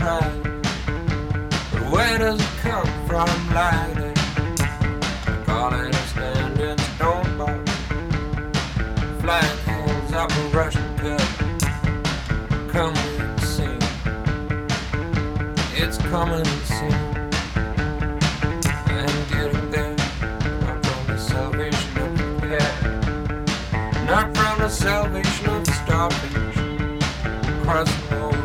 rise. But where does it come from, lighting? Call it a standing stone bar. Flying hands up a Russian cut. Coming and sing. It's coming and sing. And getting there. Not from the salvation of the cat. Not from the salvation of the starfish. Crossing over.